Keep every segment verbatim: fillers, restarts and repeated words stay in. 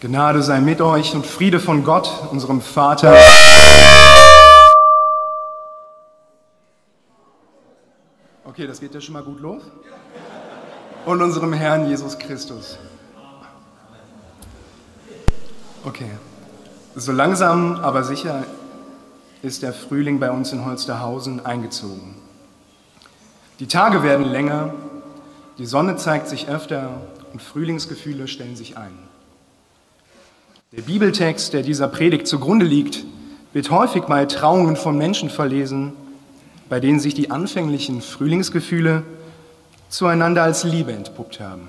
Gnade sei mit euch und Friede von Gott, unserem Vater. Okay, das geht ja schon mal gut los. Und unserem Herrn Jesus Christus. Okay, so langsam, aber sicher ist der Frühling bei uns in Holsterhausen eingezogen. Die Tage werden länger, die Sonne zeigt sich öfter und Frühlingsgefühle stellen sich ein. Der Bibeltext, der dieser Predigt zugrunde liegt, wird häufig bei Trauungen von Menschen verlesen, bei denen sich die anfänglichen Frühlingsgefühle zueinander als Liebe entpuppt haben.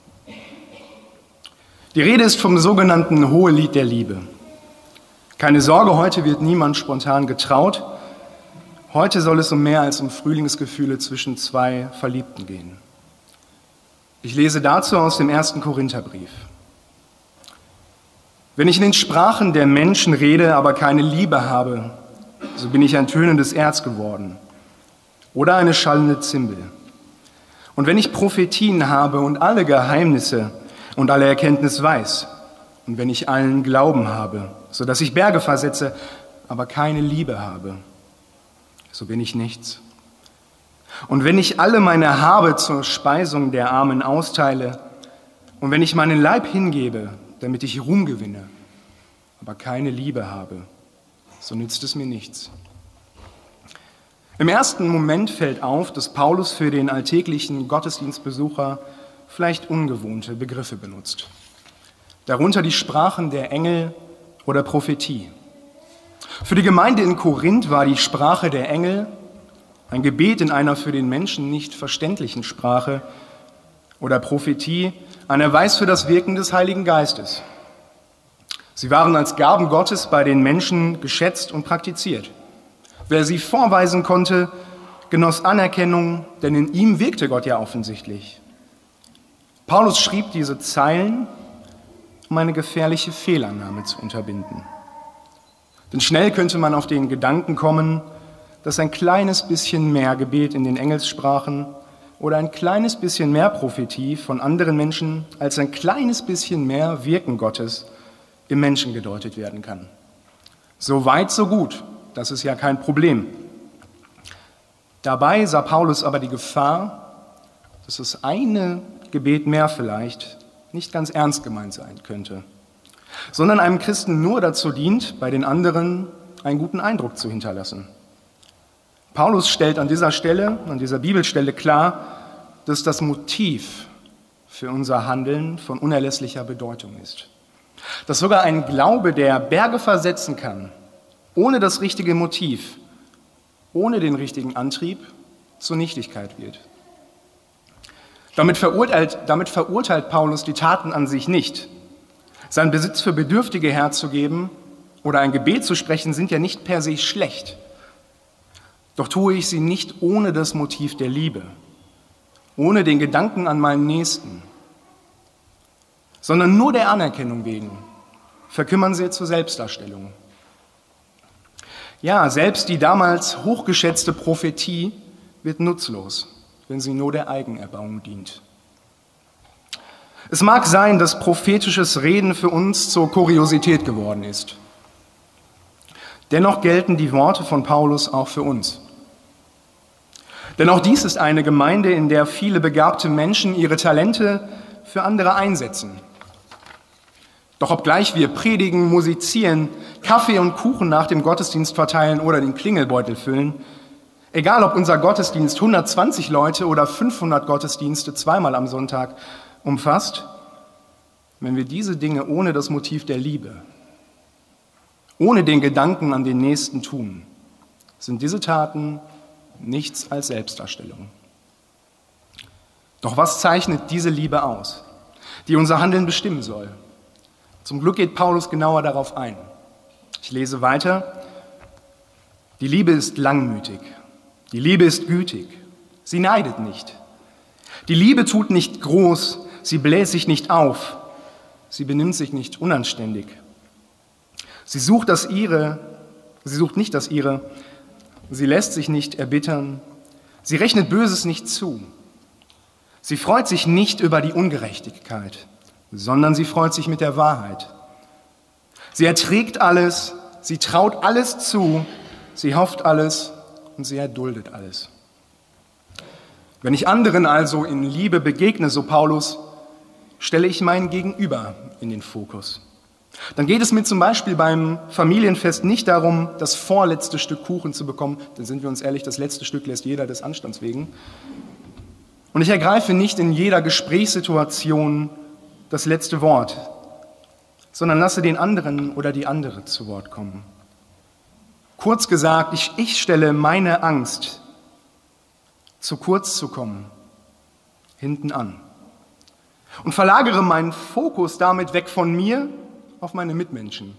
Die Rede ist vom sogenannten Hohelied der Liebe. Keine Sorge, heute wird niemand spontan getraut. Heute soll es um mehr als um Frühlingsgefühle zwischen zwei Verliebten gehen. Ich lese dazu aus dem ersten Korintherbrief. Wenn ich in den Sprachen der Menschen rede, aber keine Liebe habe, so bin ich ein tönendes Erz geworden oder eine schallende Zimbel. Und wenn ich Prophetien habe und alle Geheimnisse und alle Erkenntnis weiß, und wenn ich allen Glauben habe, so dass ich Berge versetze, aber keine Liebe habe, so bin ich nichts. Und wenn ich alle meine Habe zur Speisung der Armen austeile und wenn ich meinen Leib hingebe, damit ich Ruhm gewinne, aber keine Liebe habe, so nützt es mir nichts. Im ersten Moment fällt auf, dass Paulus für den alltäglichen Gottesdienstbesucher vielleicht ungewohnte Begriffe benutzt. Darunter die Sprachen der Engel oder Prophetie. Für die Gemeinde in Korinth war die Sprache der Engel ein Gebet in einer für den Menschen nicht verständlichen Sprache oder Prophetie, ein Erweis für das Wirken des Heiligen Geistes. Sie waren als Gaben Gottes bei den Menschen geschätzt und praktiziert. Wer sie vorweisen konnte, genoss Anerkennung, denn in ihm wirkte Gott ja offensichtlich. Paulus schrieb diese Zeilen, um eine gefährliche Fehlannahme zu unterbinden. Denn schnell könnte man auf den Gedanken kommen, dass ein kleines bisschen mehr Gebet in den Engelssprachen oder ein kleines bisschen mehr Prophetie von anderen Menschen als ein kleines bisschen mehr Wirken Gottes im Menschen gedeutet werden kann. So weit, so gut, das ist ja kein Problem. Dabei sah Paulus aber die Gefahr, dass das eine Gebet mehr vielleicht nicht ganz ernst gemeint sein könnte, sondern einem Christen nur dazu dient, bei den anderen einen guten Eindruck zu hinterlassen. Paulus stellt an dieser Stelle, an dieser Bibelstelle klar, dass das Motiv für unser Handeln von unerlässlicher Bedeutung ist. Dass sogar ein Glaube, der Berge versetzen kann, ohne das richtige Motiv, ohne den richtigen Antrieb, zur Nichtigkeit wird. Damit verurteilt, damit verurteilt Paulus die Taten an sich nicht. Seinen Besitz für Bedürftige herzugeben oder ein Gebet zu sprechen, sind ja nicht per se schlecht. Doch tue ich sie nicht ohne das Motiv der Liebe, ohne den Gedanken an meinen Nächsten, sondern nur der Anerkennung wegen, verkümmern sie zur Selbstdarstellung. Ja, selbst die damals hochgeschätzte Prophetie wird nutzlos, wenn sie nur der Eigenerbauung dient. Es mag sein, dass prophetisches Reden für uns zur Kuriosität geworden ist. Dennoch gelten die Worte von Paulus auch für uns. Denn auch dies ist eine Gemeinde, in der viele begabte Menschen ihre Talente für andere einsetzen. Doch obgleich wir predigen, musizieren, Kaffee und Kuchen nach dem Gottesdienst verteilen oder den Klingelbeutel füllen, egal ob unser Gottesdienst hundertzwanzig Leute oder fünfhundert Gottesdienste zweimal am Sonntag umfasst, wenn wir diese Dinge ohne das Motiv der Liebe, ohne den Gedanken an den Nächsten tun, sind diese Taten nichts als Selbstdarstellung. Doch was zeichnet diese Liebe aus, die unser Handeln bestimmen soll? Zum Glück geht Paulus genauer darauf ein. Ich lese weiter. Die Liebe ist langmütig. Die Liebe ist gütig. Sie neidet nicht. Die Liebe tut nicht groß. Sie bläst sich nicht auf. Sie benimmt sich nicht unanständig. Sie sucht das Ihre. Sie sucht nicht das Ihre. Sie lässt sich nicht erbittern. Sie rechnet Böses nicht zu. Sie freut sich nicht über die Ungerechtigkeit, sondern sie freut sich mit der Wahrheit. Sie erträgt alles, sie traut alles zu, sie hofft alles und sie erduldet alles. Wenn ich anderen also in Liebe begegne, so Paulus, stelle ich mein Gegenüber in den Fokus. Dann geht es mir zum Beispiel beim Familienfest nicht darum, das vorletzte Stück Kuchen zu bekommen, denn sind wir uns ehrlich, das letzte Stück lässt jeder des Anstands wegen. Und ich ergreife nicht in jeder Gesprächssituation das letzte Wort, sondern lasse den anderen oder die andere zu Wort kommen. Kurz gesagt, ich, ich stelle meine Angst, zu kurz zu kommen, hinten an und verlagere meinen Fokus damit weg von mir auf meine Mitmenschen.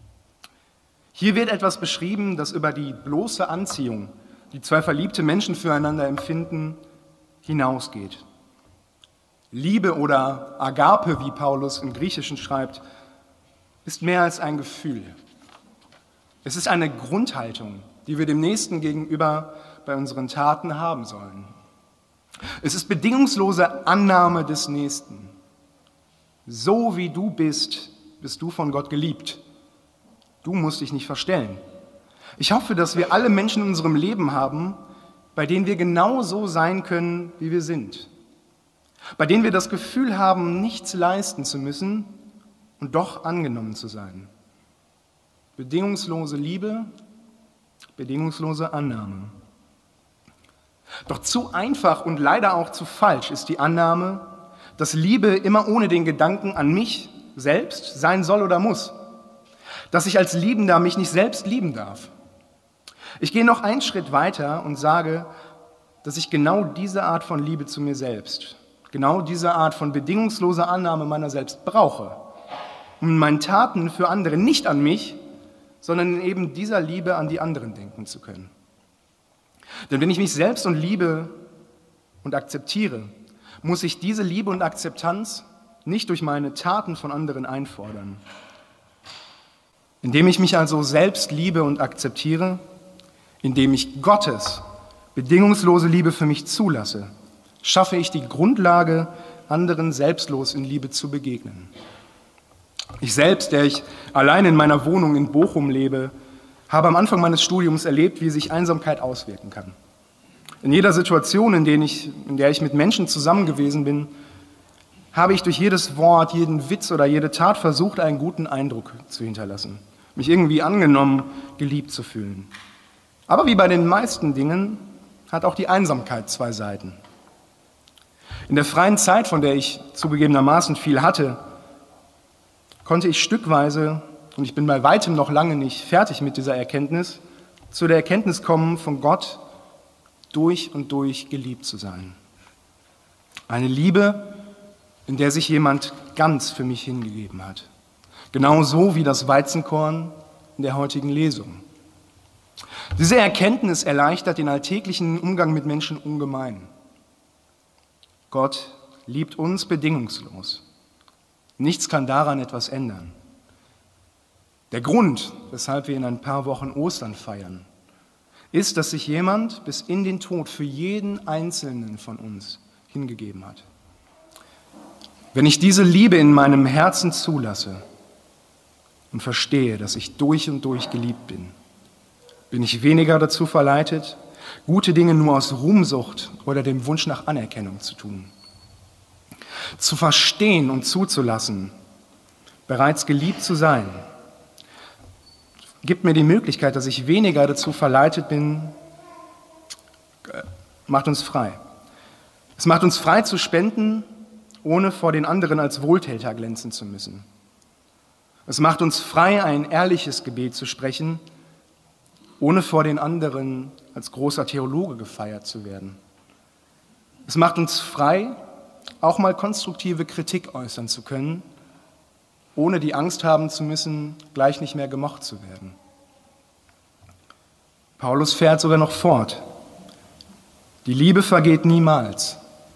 Hier wird etwas beschrieben, das über die bloße Anziehung, die zwei verliebte Menschen füreinander empfinden, hinausgeht. Liebe oder Agape, wie Paulus im Griechischen schreibt, ist mehr als ein Gefühl. Es ist eine Grundhaltung, die wir dem Nächsten gegenüber bei unseren Taten haben sollen. Es ist bedingungslose Annahme des Nächsten. So wie du bist, bist du von Gott geliebt. Du musst dich nicht verstellen. Ich hoffe, dass wir alle Menschen in unserem Leben haben, bei denen wir genau so sein können, wie wir sind. Bei denen wir das Gefühl haben, nichts leisten zu müssen und doch angenommen zu sein. Bedingungslose Liebe, bedingungslose Annahme. Doch zu einfach und leider auch zu falsch ist die Annahme, dass Liebe immer ohne den Gedanken an mich selbst sein soll oder muss. Dass ich als Liebender mich nicht selbst lieben darf. Ich gehe noch einen Schritt weiter und sage, dass ich genau diese Art von Liebe zu mir selbst, genau diese Art von bedingungsloser Annahme meiner selbst brauche, um in meinen Taten für andere nicht an mich, sondern in eben dieser Liebe an die anderen denken zu können. Denn wenn ich mich selbst und liebe und akzeptiere, muss ich diese Liebe und Akzeptanz nicht durch meine Taten von anderen einfordern. Indem ich mich also selbst liebe und akzeptiere, indem ich Gottes bedingungslose Liebe für mich zulasse, schaffe ich die Grundlage, anderen selbstlos in Liebe zu begegnen. Ich selbst, der ich allein in meiner Wohnung in Bochum lebe, habe am Anfang meines Studiums erlebt, wie sich Einsamkeit auswirken kann. In jeder Situation, in der ich, in der ich mit Menschen zusammen gewesen bin, habe ich durch jedes Wort, jeden Witz oder jede Tat versucht, einen guten Eindruck zu hinterlassen, mich irgendwie angenommen, geliebt zu fühlen. Aber wie bei den meisten Dingen hat auch die Einsamkeit zwei Seiten. In der freien Zeit, von der ich zugegebenermaßen viel hatte, konnte ich stückweise, und ich bin bei weitem noch lange nicht fertig mit dieser Erkenntnis, zu der Erkenntnis kommen, von Gott durch und durch geliebt zu sein. Eine Liebe, in der sich jemand ganz für mich hingegeben hat. Genauso wie das Weizenkorn in der heutigen Lesung. Diese Erkenntnis erleichtert den alltäglichen Umgang mit Menschen ungemein. Gott liebt uns bedingungslos. Nichts kann daran etwas ändern. Der Grund, weshalb wir in ein paar Wochen Ostern feiern, ist, dass sich jemand bis in den Tod für jeden Einzelnen von uns hingegeben hat. Wenn ich diese Liebe in meinem Herzen zulasse und verstehe, dass ich durch und durch geliebt bin, bin ich weniger dazu verleitet, gute Dinge nur aus Ruhmsucht oder dem Wunsch nach Anerkennung zu tun. Zu verstehen und zuzulassen, bereits geliebt zu sein, gibt mir die Möglichkeit, dass ich weniger dazu verleitet bin, macht uns frei. Es macht uns frei zu spenden, ohne vor den anderen als Wohltäter glänzen zu müssen. Es macht uns frei, ein ehrliches Gebet zu sprechen, ohne vor den anderen als großer Theologe gefeiert zu werden. Es macht uns frei, auch mal konstruktive Kritik äußern zu können, ohne die Angst haben zu müssen, gleich nicht mehr gemocht zu werden. Paulus fährt sogar noch fort. Die Liebe vergeht niemals.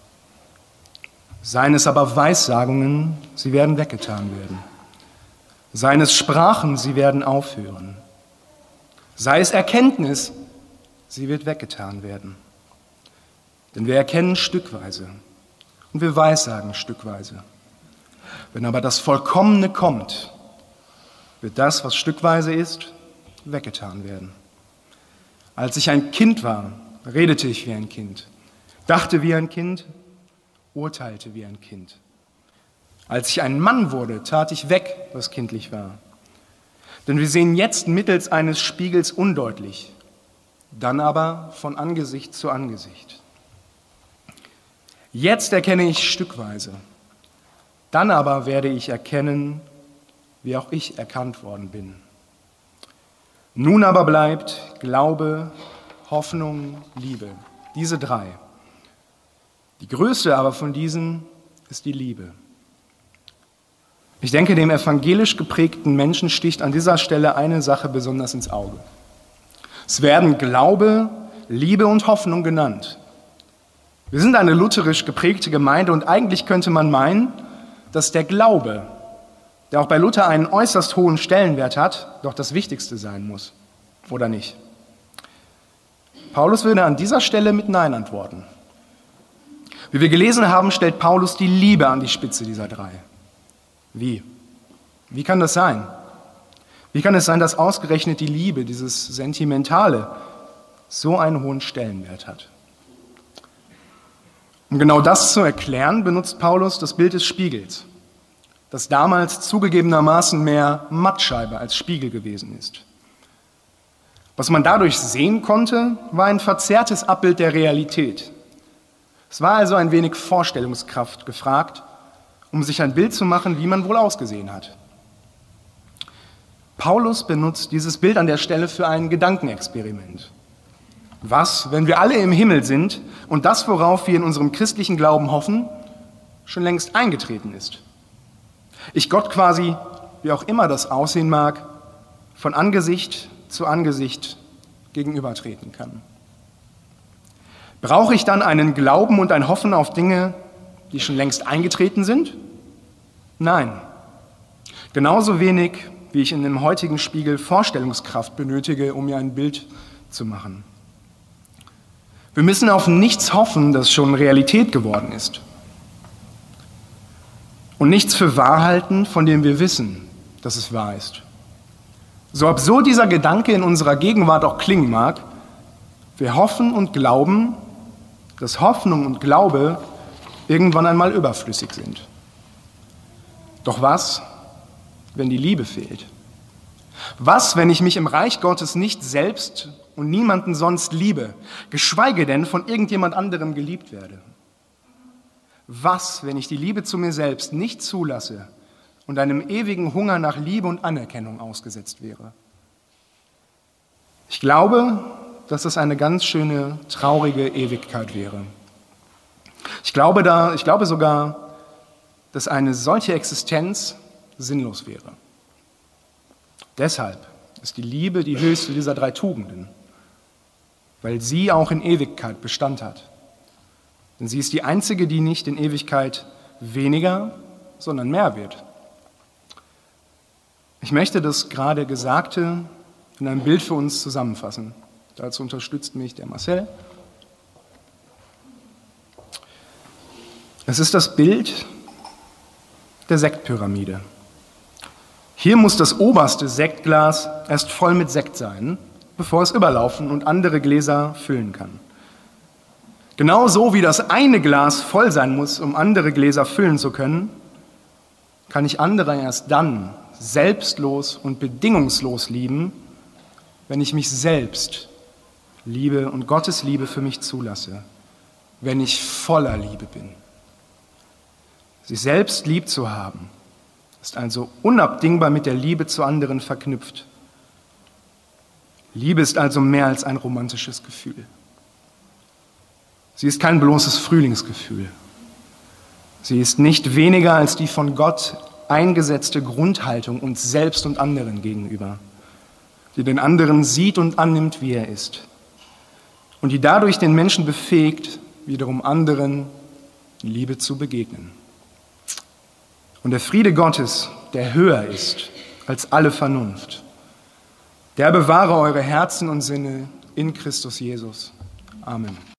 Seien es aber Weissagungen, sie werden weggetan werden. Seien es Sprachen, sie werden aufhören. Sei es Erkenntnis, sie wird weggetan werden. Denn wir erkennen stückweise und wir weissagen stückweise. Wenn aber das Vollkommene kommt, wird das, was stückweise ist, weggetan werden. Als ich ein Kind war, redete ich wie ein Kind, dachte wie ein Kind, urteilte wie ein Kind. Als ich ein Mann wurde, tat ich weg, was kindlich war. Denn wir sehen jetzt mittels eines Spiegels undeutlich, dann aber von Angesicht zu Angesicht. Jetzt erkenne ich stückweise, dann aber werde ich erkennen, wie auch ich erkannt worden bin. Nun aber bleibt Glaube, Hoffnung, Liebe, diese drei. Die größte aber von diesen ist die Liebe. Ich denke, dem evangelisch geprägten Menschen sticht an dieser Stelle eine Sache besonders ins Auge. Es werden Glaube, Liebe und Hoffnung genannt. Wir sind eine lutherisch geprägte Gemeinde und eigentlich könnte man meinen, dass der Glaube, der auch bei Luther einen äußerst hohen Stellenwert hat, doch das Wichtigste sein muss, oder nicht? Paulus würde an dieser Stelle mit Nein antworten. Wie wir gelesen haben, stellt Paulus die Liebe an die Spitze dieser drei. Wie? Wie kann das sein? Wie kann es sein, dass ausgerechnet die Liebe, dieses Sentimentale, so einen hohen Stellenwert hat? Um genau das zu erklären, benutzt Paulus das Bild des Spiegels, das damals zugegebenermaßen mehr Mattscheibe als Spiegel gewesen ist. Was man dadurch sehen konnte, war ein verzerrtes Abbild der Realität. Es war also ein wenig Vorstellungskraft gefragt, um sich ein Bild zu machen, wie man wohl ausgesehen hat. Paulus benutzt dieses Bild an der Stelle für ein Gedankenexperiment. Was, wenn wir alle im Himmel sind und das, worauf wir in unserem christlichen Glauben hoffen, schon längst eingetreten ist? Ich Gott quasi, wie auch immer das aussehen mag, von Angesicht zu Angesicht gegenübertreten kann. Brauche ich dann einen Glauben und ein Hoffen auf Dinge, die schon längst eingetreten sind? Nein. Genauso wenig, wie ich in dem heutigen Spiegel Vorstellungskraft benötige, um mir ein Bild zu machen. Wir müssen auf nichts hoffen, das schon Realität geworden ist. Und nichts für wahr halten, von dem wir wissen, dass es wahr ist. So absurd dieser Gedanke in unserer Gegenwart auch klingen mag, wir hoffen und glauben, dass Hoffnung und Glaube irgendwann einmal überflüssig sind. Doch was, wenn die Liebe fehlt? Was, wenn ich mich im Reich Gottes nicht selbst und niemanden sonst liebe, geschweige denn von irgendjemand anderem geliebt werde? Was, wenn ich die Liebe zu mir selbst nicht zulasse und einem ewigen Hunger nach Liebe und Anerkennung ausgesetzt wäre? Ich glaube, dass das eine ganz schöne, traurige Ewigkeit wäre. Ich glaube, da, ich glaube sogar, dass eine solche Existenz sinnlos wäre. Deshalb ist die Liebe die höchste dieser drei Tugenden, weil sie auch in Ewigkeit Bestand hat. Denn sie ist die einzige, die nicht in Ewigkeit weniger, sondern mehr wird. Ich möchte das gerade Gesagte in einem Bild für uns zusammenfassen. Dazu unterstützt mich der Marcel. Es ist das Bild der Sektpyramide. Hier muss das oberste Sektglas erst voll mit Sekt sein, bevor es überlaufen und andere Gläser füllen kann. Genauso wie das eine Glas voll sein muss, um andere Gläser füllen zu können, kann ich andere erst dann selbstlos und bedingungslos lieben, wenn ich mich selbst liebe und Gottes Liebe für mich zulasse, wenn ich voller Liebe bin. Sich selbst lieb zu haben, ist also unabdingbar mit der Liebe zu anderen verknüpft. Liebe ist also mehr als ein romantisches Gefühl. Sie ist kein bloßes Frühlingsgefühl. Sie ist nicht weniger als die von Gott eingesetzte Grundhaltung uns selbst und anderen gegenüber, die den anderen sieht und annimmt, wie er ist, und die dadurch den Menschen befähigt, wiederum anderen in Liebe zu begegnen. Und der Friede Gottes, der höher ist als alle Vernunft, der bewahre eure Herzen und Sinne in Christus Jesus. Amen.